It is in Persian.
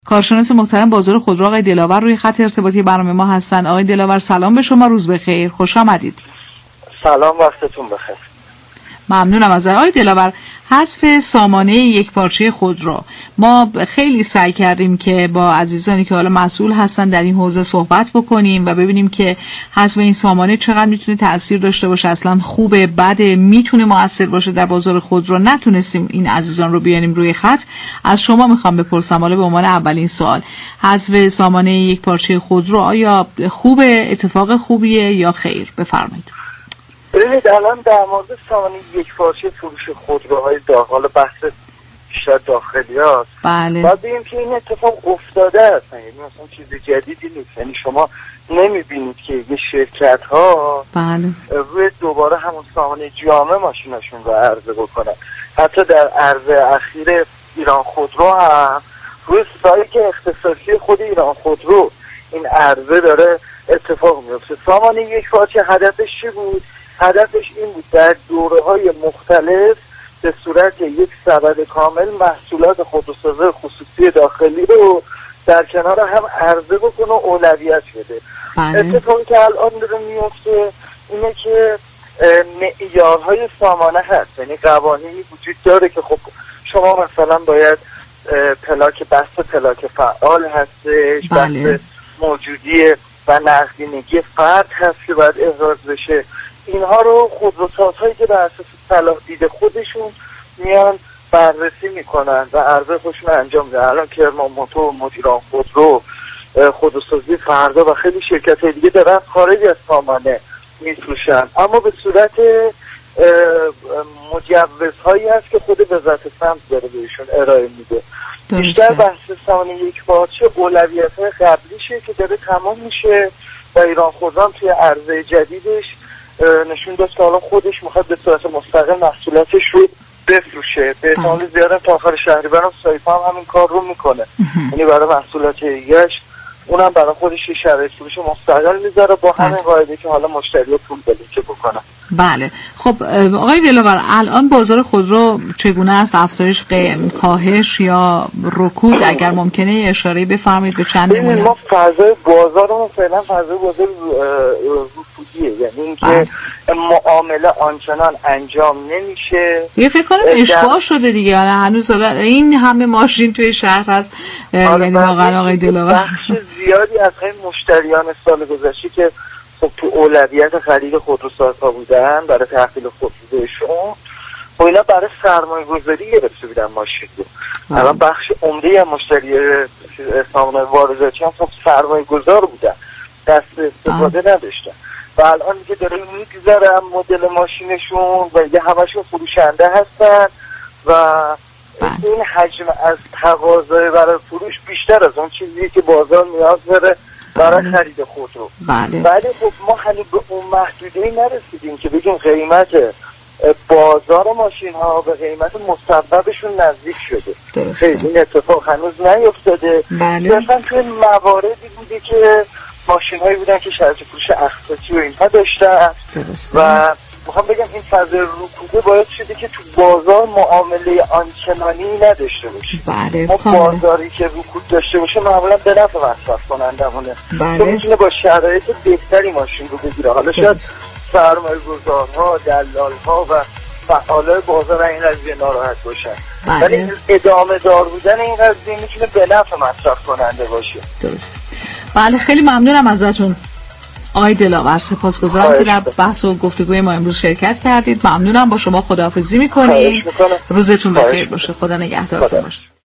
کارشناس محترم بازار خودرو آقای دلاور روی خط ارتباطی برنامه ما هستن. آقای دلاور سلام به شما، روز بخیر، خوش آمدید. سلام، وقتتون بخیر. ممنونم از آقای دلاور. حذف سامانه یک پارچه خودرو، ما خیلی سعی کردیم که با عزیزانی که حالا مسئول هستن در این حوزه صحبت بکنیم و ببینیم که حذف این سامانه چقدر میتونه تأثیر داشته باشه، اصلا خوبه، بده، میتونه مؤثر باشه در بازار خودرو. نتونستیم این عزیزان رو بیاریم روی خط. از شما میخوام بپرسم، حالا به عنوان اولین سوال، حذف سامانه یک پارچه خودرو آیا خوبه، اتفاق خوبیه یا خیر؟ بفرمایید. ببینید، الان در مورد سامانه یک پارچه فروش خودروهای داخل بحث بیشتر داخلی هاست. بله. باید بگیم که این اتفاق افتاده است، یعنی مثلا چیز جدیدی نیست. یعنی شما نمیبینید که یه شرکت ها روی دوباره همون سامانه جامع ماشیناشون رو عرضه بکنن. حتی در عرضه اخیر ایران خودرو هم روی سایت اختصاصی خود ایران خودرو این عرضه داره اتفاق میفته. سامانه یک پارچه هدفش چی بود؟ هدفش این بود در دوره‌های مختلف به صورت یک سبد کامل محصولات خودروسازی خصوصی داخلی رو در کنار هم عرضه بکنه و اولویت بده. اتفاقی که الان داره میفته اینه که معیارهای سامانه هست، یعنی قوانینی وجود داره که خب شما مثلا باید بحث پلاک فعال هستش، بحث موجودی و نقدینگی فرد هست که باید احراز بشه. اینها رو خودروسازهایی که بر اساس صلاح دید خودشون میان بررسی میکنن و عرضه خودشون انجام میدن. الان کرمان موتور، مدیران خودرو، خودروسازی فردا و خیلی شرکت دیگه دارن خارج از سامانه میفروشن، اما به صورت مجوزهایی هست که خود وزارت سمت داره بهشون ارائه میده. بیشتر بحث سامانه یک پارچه اولویت‌های قبلیشه که داره تمام میشه و ایران خودرو توی عرضه جدیدش نشون داد که حالا خودش میخواد به صورت مستقل محصولاتش رو بفروشه. به احتمال زیاد تا آخر شهریور هم سایپا هم همین کار رو میکنه، یعنی برای محصولات ایگش اونم برای خودش یه شرایط فروش مستقل میذاره با همین قاعده که حالا مشتری پول بلیکه بکنه. بله. خب آقای دلاور، الان بازار خودرو چگونه است؟ افزایش، کاهش یا رکود؟ اگر ممکنه اشاره بفرمایید به چند نمونه. ما فضای بازارمون فعلا فضای بازار رکودیه، یعنی اینکه معامله آنچنان انجام نمیشه. یه فکر کنم اشباع شده دیگه، هنوز این همه ماشین توی شهر هست. یعنی واقعا آقای دلاور بخش زیادی از همین مشتریان سال گذشته که خب تو اولویت خرید خودروسازها بودن برای تحویل خودروشون، خب اینا برای سرمایه گذاری گرفته بودن ماشین رو. الان بخش عمده از مشتری سامانه وارداتی هم خب سرمایه گذار بودن، دست استفاده نداشتن و الان دیگه داره میگذارن مدل ماشینشون و دیگه همشون فروشنده هستن و این حجم از تقاضای برای فروش بیشتر از اون چیزیه که بازار نیاز داره برای خرید خودرو. ولی خب ما هنوز به اون محدوده‌ای نرسیدیم که بگیم قیمت بازار ماشین ها به قیمت مصوبشون نزدیک شده. خیلی این اتفاق هنوز نیفتاده. مثلا توی مواردی بوده که ماشین هایی بودن که شرط فروش اختصاصی و اینها داشتن و میخوام بگم این فضای رکوده باید شده که تو بازار معامله آنچنانی نداشته باشه. ما بازاری که رکود داشته باشه معمولا به نفع مصرف کنندمونه، تو میتونه با شرایط بهتری ماشین رو بگیره. حالا شاید سرمایه گذارها، دلالها و فعالای بازار این قضیه ناراحت باشن، ولی ادامه دار بودن این قضیه میتونه به نفع مصرف کننده باشه. درست. بله، خیلی ممنونم ازتون آقای دلاور، سپاسگزارم که در بحث و گفتگوی ما امروز شرکت کردید. ممنونم، با شما خداحافظی میکنیم. روزتون بخیر باشه، خدا نگهدارتون باشه.